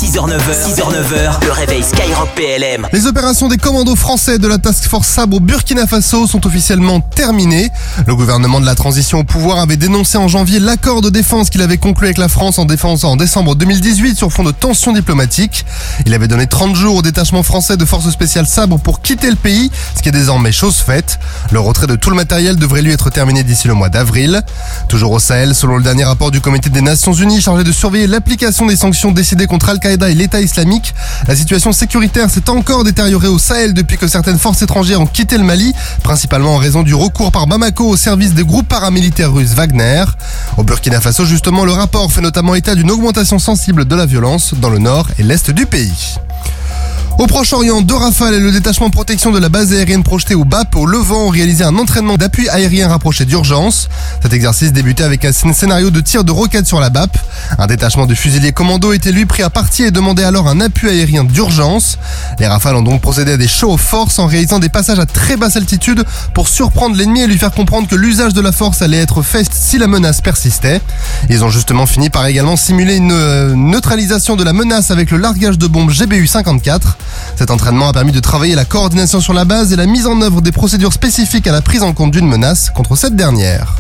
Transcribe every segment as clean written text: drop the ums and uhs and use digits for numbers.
6h-9h, le réveil Skyrock PLM. Les opérations des commandos français de la Task Force Sabre au Burkina Faso sont officiellement terminées. Le gouvernement de la transition au pouvoir avait dénoncé en janvier l'accord de défense qu'il avait conclu avec la France en décembre 2018 sur fond de tensions diplomatiques. Il avait donné 30 jours au détachement français de forces spéciales Sabre pour quitter le pays, ce qui est désormais chose faite. Le retrait de tout le matériel devrait lui être terminé d'ici le mois d'avril. Toujours au Sahel, selon le dernier rapport du Comité des Nations Unies chargé de surveiller l'application des sanctions décidées contre Al-Qaïda et l'État islamique, la situation sécuritaire s'est encore détériorée au Sahel depuis que certaines forces étrangères ont quitté le Mali, principalement en raison du recours par Bamako au service des groupes paramilitaires russes Wagner. Au Burkina Faso, justement, le rapport fait notamment état d'une augmentation sensible de la violence dans le nord et l'est du pays. Au Proche-Orient, 2 Rafales et le détachement protection de la base aérienne projetée au BAP au Levant ont réalisé un entraînement d'appui aérien rapproché d'urgence. Cet exercice débutait avec un scénario de tir de roquettes sur la BAP. Un détachement de fusiliers commando était lui pris à partie et demandait alors un appui aérien d'urgence. Les Rafales ont donc procédé à des shows of force en réalisant des passages à très basse altitude pour surprendre l'ennemi et lui faire comprendre que l'usage de la force allait être fait si la menace persistait. Ils ont justement fini par également simuler une neutralisation de la menace avec le largage de bombes GBU-54. Cet entraînement a permis de travailler la coordination sur la base et la mise en œuvre des procédures spécifiques à la prise en compte d'une menace contre cette dernière.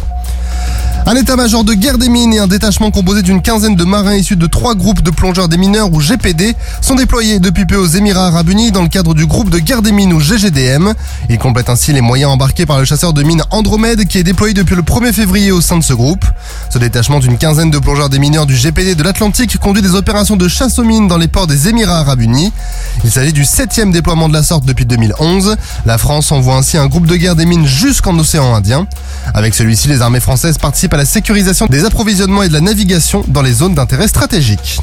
Un état-major de guerre des mines et un détachement composé d'une quinzaine de marins issus de 3 groupes de plongeurs des mineurs ou GPD sont déployés depuis peu aux Émirats Arabes Unis dans le cadre du groupe de guerre des mines ou GGDM. Ils complètent ainsi les moyens embarqués par le chasseur de mines Andromède qui est déployé depuis le 1er février au sein de ce groupe. Ce détachement d'une quinzaine de plongeurs des mineurs du GPD de l'Atlantique conduit des opérations de chasse aux mines dans les ports des Émirats Arabes Unis. Il s'agit du 7e déploiement de la sorte depuis 2011. La France envoie ainsi un groupe de guerre des mines jusqu'en océan Indien. Avec celui-ci, les armées françaises participent à la sécurisation des approvisionnements et de la navigation dans les zones d'intérêt stratégique.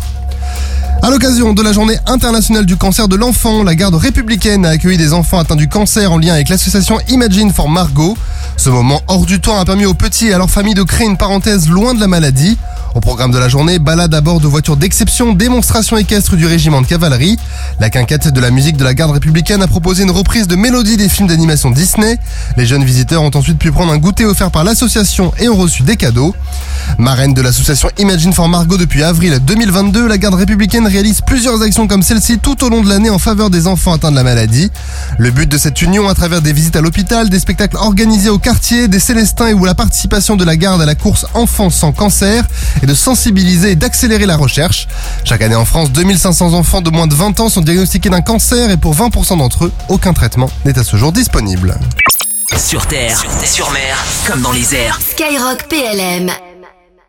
À l'occasion de la journée internationale du cancer de l'enfant, la garde républicaine a accueilli des enfants atteints du cancer en lien avec l'association Imagine for Margot. Ce moment hors du temps a permis aux petits et à leurs familles de créer une parenthèse loin de la maladie. Au programme de la journée, balade à bord de voitures d'exception, démonstration équestre du régiment de cavalerie. La quinquette de la musique de la garde républicaine a proposé une reprise de mélodies des films d'animation Disney. Les jeunes visiteurs ont ensuite pu prendre un goûter offert par l'association et ont reçu des cadeaux. Marraine de l'association Imagine for Margot depuis avril 2022, la garde républicaine réalise plusieurs actions comme celle-ci tout au long de l'année en faveur des enfants atteints de la maladie. Le but de cette union, à travers des visites à l'hôpital, des spectacles organisés au quartier, des Célestins et ou la participation de la garde à la course Enfants sans cancer, est de sensibiliser et d'accélérer la recherche. Chaque année en France, 2500 enfants de moins de 20 ans sont diagnostiqués d'un cancer et pour 20% d'entre eux, aucun traitement n'est à ce jour disponible. Sur terre, sur mer, comme dans les airs. Skyrock PLM.